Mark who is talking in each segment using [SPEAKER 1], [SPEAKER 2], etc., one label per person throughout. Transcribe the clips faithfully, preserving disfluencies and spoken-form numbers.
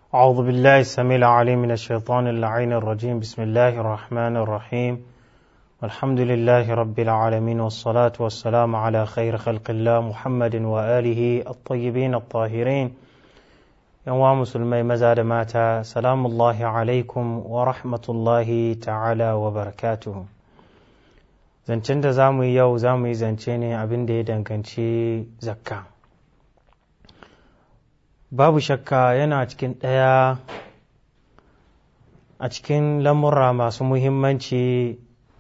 [SPEAKER 1] أعوذ بالله السميع العليم من الشيطان اللعين الرجيم بسم الله الرحمن الرحيم والحمد لله رب العالمين والصلاة والسلام على خير خلق الله محمد وآله الطيبين الطاهرين يوم مسلمي مزاد ماتا سلام الله عليكم ورحمة الله تعالى وبركاته zancen da za mu yi yau za mu yi zance ne abin da ya danganci zakka. Babu shakka yana cikin ɗaya a cikin lamurra masu muhimmanci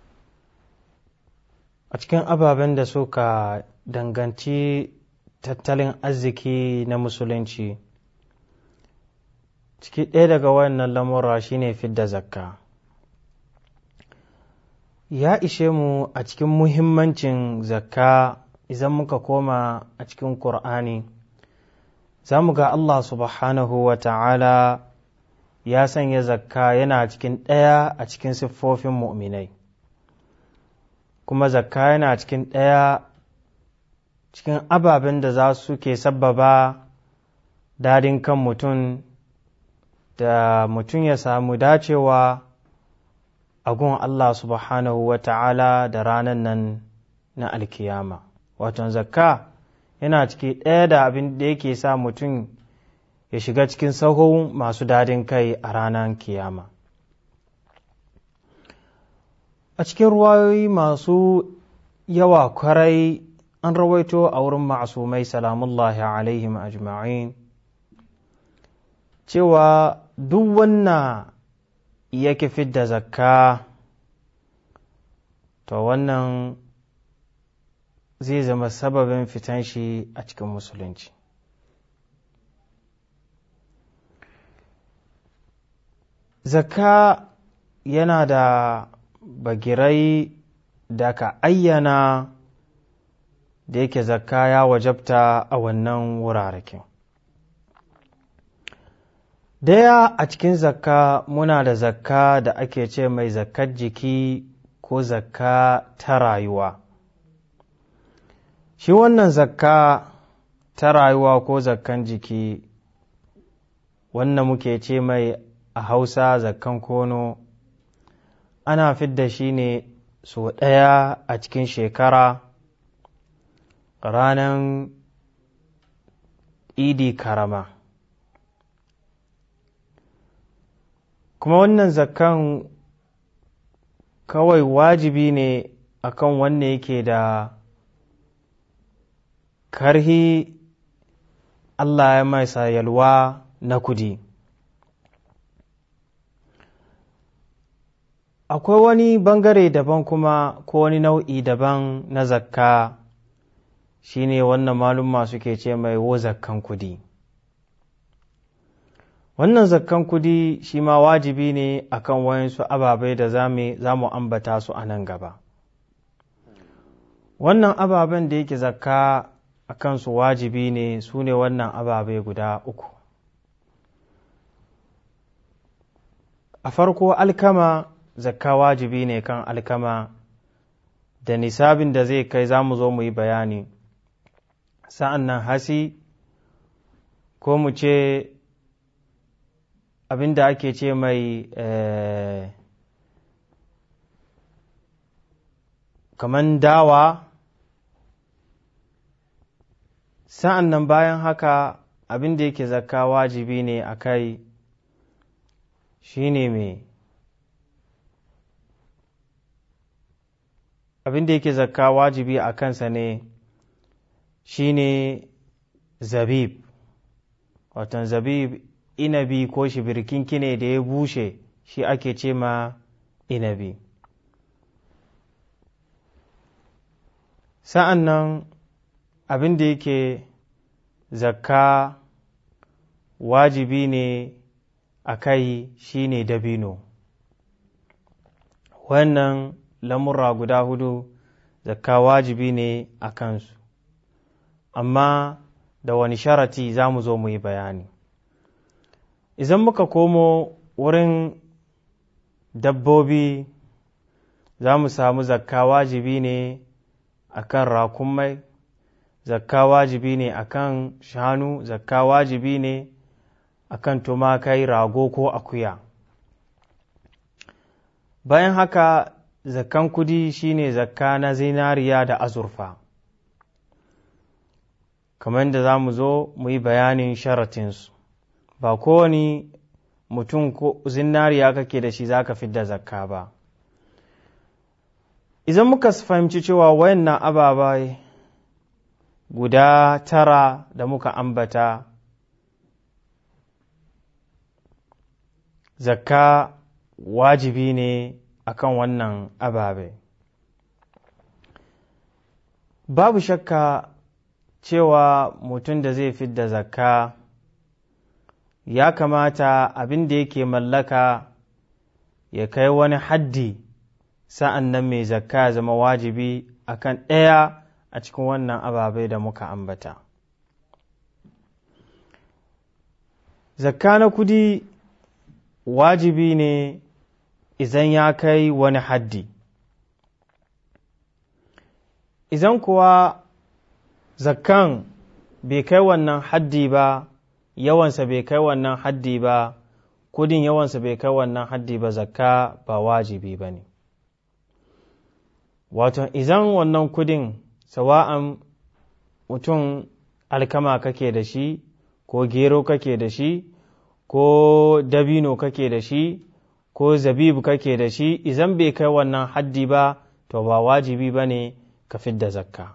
[SPEAKER 1] a cikin ababen da suka danganci tattalin arziki na musulunci. Ciki ɗaya daga wannan lamurra shine fidda zakka. Ya ishe mu a cikin muhimmancin zakka idan muka koma a cikin Ƙur'ani, za mu ga Allah subhanahu wa ta'ala ya sanya zakka yana cikin ɗaya a cikin siffofin mu'minai, kuma zakka yana cikin ɗaya cikin ababen da za su ke sabbaba dadin kan mutum da mutum ya samu dacewa a gun Allah subhanahu wa ta'ala da ranar nan na alkiyama. Waton zakka yana ciki ɗaya da abin da yake sa mutum ya shiga cikin sahun masu dadin kai a ranar kiyama. A cikin ruwayoyi masu yawa kwarai an rawaito a wurin ma'asumai salamullahi alaihim ajma'in cewa duk wannan yake fidda zakka to wannan zai zama sababin fitan shi a cikin musulunci. Zakka yana da bagirai da ka ayyana da yake zakka ya wajabta a wannan wurarakin. Daya a cikin zakka muna da zakka da ake ce mai zakkar jiki ko zakka ta rayuwa. Shi wannan zakka ta rayuwa ko zakkan jiki wannan muke ce mai a Hausa zakkan kono, ana fidda shi ne so ɗaya a cikin shekara ranar idi karama. Kuma wannan zakkan kawai wajibi ne akan wanne yake da karhi Allah ya masa yalwa na kudi. Akwai wani bangare daban kuma ko wani nau'i daban na zakka shine wannan malumma suke ce mai wo zakkan kudi. Wannan zakkan kudi shi ma wajibi ne akan wayansu ababai da za mu ambata su a nan gaba. Wannan ababen da yake zakka a kansu wajibi ne su ne wannan ababai guda uku. A farko alkama, zakka wajibi ne kan alkama da nisabin da zai kai za mu zo mu yi bayani. Sa'an nan hasi ko mu ce abin da ake ce mai eh, kaman dawa. Sa'an nan bayan haka abin da yake zakka wajibi ne a kai shi ne mai abin da yake zakka wajibi a kansa ne shi ne zabib. Watan zabib inabi ko shibirkinki ne da ya bushe, shi ake ce ma inabi. Sa'an nan abin da yake zakka wajibi ne a kai shi ne dabino. Wannan lamurra guda hudu zakka wajibi ne a kansu, amma da wani sharati za mu zo mu yi bayani. Idan muka komo wurin dabbobi za mu samu zakka wajibi ne a kan rakumai, zakka wajibi ne a kan shanu, zakka wajibi ne akan tumakai, rago ko akuya. Bayan haka zakkan kudi shine zakka na zinariya da azurfa, kamar da za mu zo mu yi bayanin sharatinsu. Ba kowane mutum ko zinariya kake da shi za ka fidda zakka ba. Idan muka fahimci cewa wayannan ababai guda tara da muka ambata, zakka wajibi ne akan wannan ababe. Babu shakka cewa mutum da zai fidda zakka ya kamata abin da yake mallaka ya kai wani haddi, sa'an nan mai zakka ya zama wajibi akan ɗaya a cikin wannan ababai da muka ambata. Zakka na kudi wajibi ne idan ya kai wani haddi. Idan kuwa zakkan bai kai wannan haddi ba, yawansa bai kai wannan haddi ba, kudin yawansa bai kai wannan haddi ba, zakka ba wajibi ba ne. Wato, idan wannan kudin sawa'an mutum alkama kake da shi, ko gero kake da shi, ko dabino kake da shi, ko zabibu kake da shi, idan bai kai wannan haddi ba, to ba wajibi ba ne ka fidda zakka.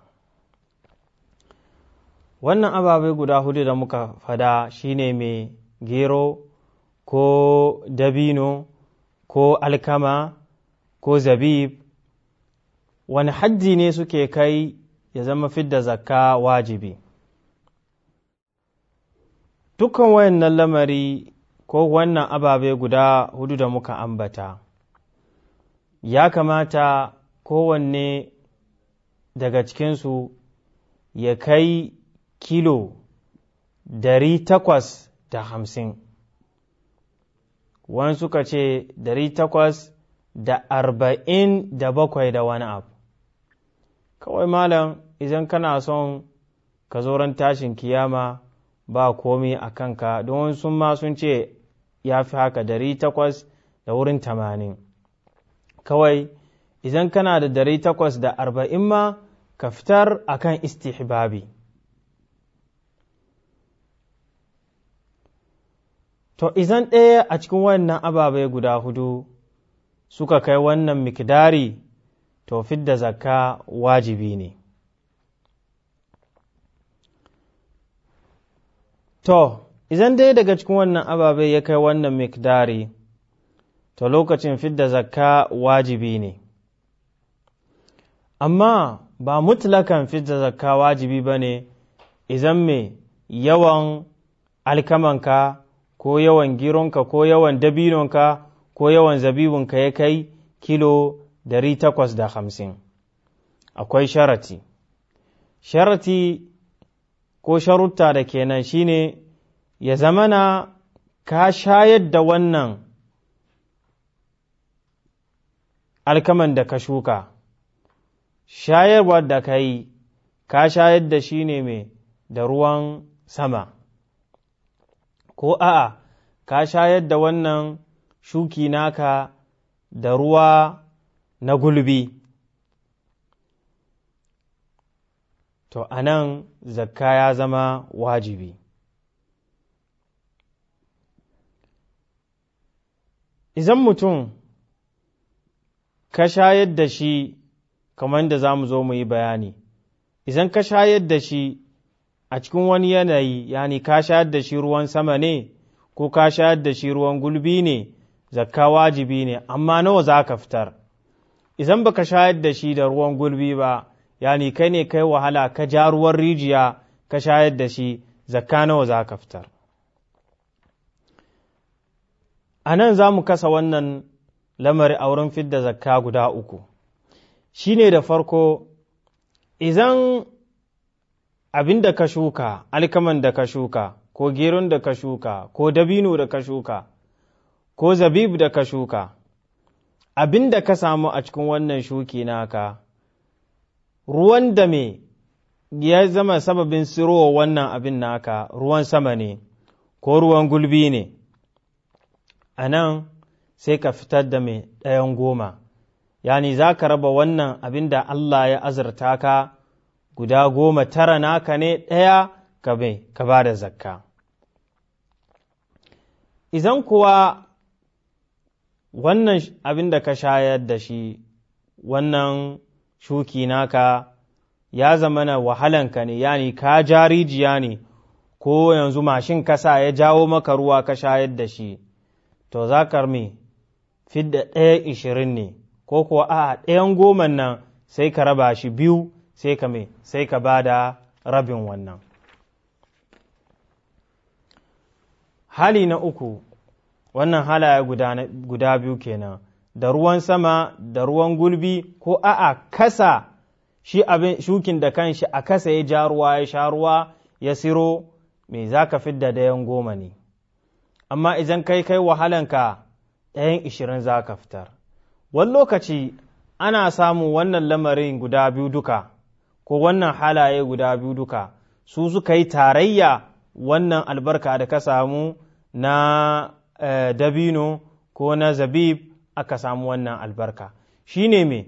[SPEAKER 1] Wannan ababai guda hudu da muka fada shine mai gero, ko dabino, ko alkama, ko zabib, wani haddi ne suke kai ya zama fidda zakka wajibi. Dukkan wayannan lamari ko wannan ababe guda hudu da muka ambata, ya kamata kowanne daga cikinsu ya kai kilo dari takwas da hamsin, wani suka ce dari takwas da arba'in da bakwai da wani abu. Kawai malam, idan kana son ka zo ran tashin kiyama ba komi a kanka, don sun ma sun ce ya fi haka dari takwas da wurin tamanin. Kawai idan kana da dari takwas da arba'in ma ka fitar a kan istihbabi. To, izan ɗaya a cikin wannan ababai guda hudu suka kai wannan mikdari, to fidda zakka wajibi ne. To, izan dai daga cikin wannan ababai ya kai wannan mikdari, to lokacin fidda zakka wajibi ne. Amma ba mutlakan fidda zakka wajibi ba ne izan mai yawan alkamanka, ko yawan gironka, ko yawan dabinonka, ko yawan zabibinka ya kai kilo dari takwas da hamsin. Akwai sharati. Sharati ko sharutta da kenan shine ya zamana ka shayar da wannan alkaman da ka shuka. Shayarwa da ka yi, ka shayar da shi ne mai da ruwan sama, ko a'a ka shayar da wannan shuki naka da ruwa na gulbi, to anan zakka ya zama wajibi. Idan mutum ka shayar da shi, kamar da za mu zo mu yi bayani, idan ka shayar da shi a cikin wani yanayi, yani ka shayar da shi ruwan sama ne, ko ka shayar da shi ruwan gulbi ne, zakka wajibi ne, amma nawa za ka fitar? Idan baka shayar da shi da ruwan gulbi ba, yani kai ne kai wahala ka ja ruwan rijiya ka shayar da shi, zakka nawa za ka fitar? A nan za mu kasa wannan lamari a wurin fidda zakka guda uku. Shi ne da farko, idan abin da ka shuka, alkaman da ka shuka, ko geron da ka shuka, ko dabino da ka shuka, ko zabib da ka shuka, abin da ka samu a cikin wannan shuki naka, ruwan da me ya zama sababin sirowa wannan abin naka ruwan sama ne, ko ruwan gulbi ne, a nan sai ka fitar da mai ɗayan goma, yani za ka raba wannan abin da Allah ya azurta ka guda goma, tara naka ne, ɗaya ka bai ka ba da zakka. Idan kuwa wannan abin da ka shayar da shi, wannan shuki naka ya zama na wahalanka ne, yani ka ja rijiya ne, ko yanzu mashin kasa ya jawo maka ruwa ka shayar da shi, to za ka me fidda ɗaya ishirin ne, ko kuwa a ɗayan goman nan sai ka raba shi biyu, sai ka me sai ka ba da rabin wannan. Hali na uku, wannan halaye guda, guda biyu kenan, da ruwan sama da ruwan gulbi, ko a'a kasa shi abin shukin da kanshi a kasa ya ja ruwa ya sha ruwa ya siro, me za ka fidda ɗayan goma ne, amma idan kai kai wahalanka ɗayan ishirin za ka fitar. Wani lokaci ana samun wannan lamarin guda biyu duka, ko wannan halaye guda biyu duka, su suka yi tarayya wannan albarka da ka samu na eh, dabino ko na zabib, aka samu wannan albarka. Shi ne me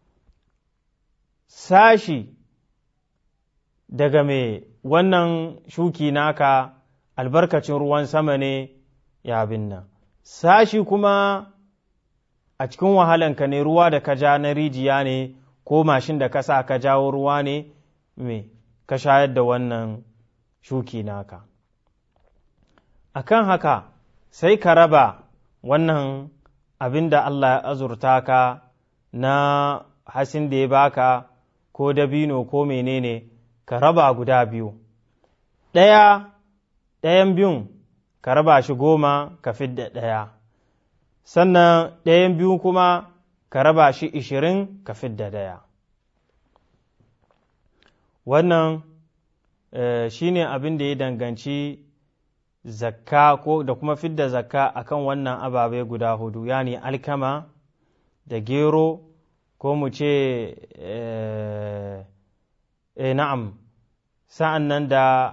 [SPEAKER 1] sashi daga me wannan shuki naka albarkacin ruwan sama ne ya binna, sashi kuma a cikin wahalanka ne, ruwa da ka ja na rijiya ne, ko mashin da ka sa ka jawo ruwa ne, me ka shayar da wannan shuki naka. Akan haka sai ka raba wannan abin da Allah ya azurta ka na hasin da ya baka, ko dabino ko menene, ka raba guda biyu, ɗaya ɗayan biyun ka raba shi goma ka fidda ɗaya, sannan ɗayan biyu kuma ka raba shi ishirin ka fidda ɗaya. Wannan eh, shi ne abin da ya danganci zakka ko da kuma fidda zakka akan wannan ababai guda hudu, yani alkama da gero, ko mu ce eh, eh, na'am, sa'an nan da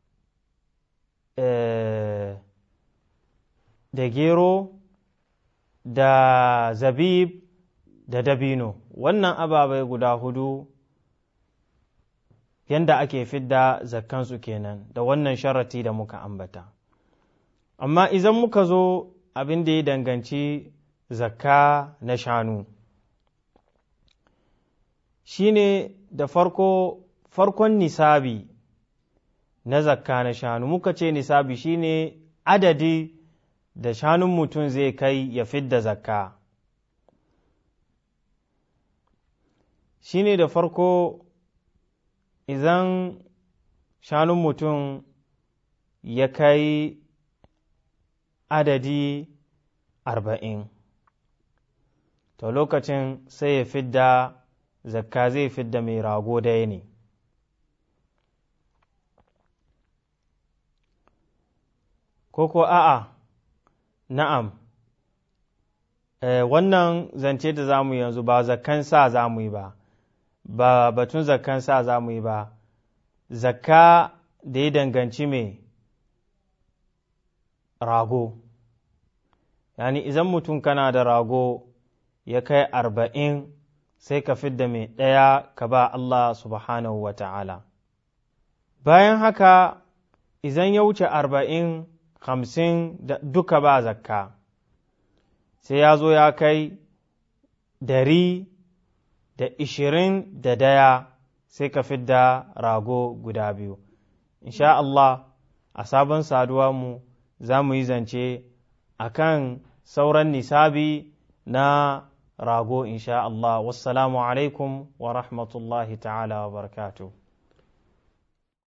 [SPEAKER 1] eh, da gero da zabib da dabino. Wannan ababai guda hudu yanda ake fidda zakkansu kenan, da wannan sharati da muka ambata. Amma idan muka zo abin da ya danganci zakka na shanu, shi ne da farko farkon nisabi na zakka na shanu. Muka ce nisabi shi ne adadi da shanun mutum zai kai ya fidda zakka. Shi ne da farko idan shanun mutum ya kai adadi arba'in, to lokacin sai ya fidda zakka, zai fidda mai rago daya ne. Ko ko a'a, na'am, eh, wannan zance da za mu yanzu ba zakkan sa za mu yi ba, ba batun zakkan sa za mu yi ba, zakka da ya danganci mai rago. Yani idan mutum kana da rago ya kai arba'in, sai ka fidda mai ɗaya ka ba Allah subhanahu wa ta'ala. Bayan haka, idan ya wuce arba'in, hamsin duka ba zakka, sai ya zo ya kai dari da ishirin da daya, sai ka fidda rago guda biyu. Insha Allah, a sabon saduwa mu za mu yi zance a kan sauran nisabi na rago insha Allah. Wassalamu alaikum wa rahmatullahi ta'ala wa barakatuh.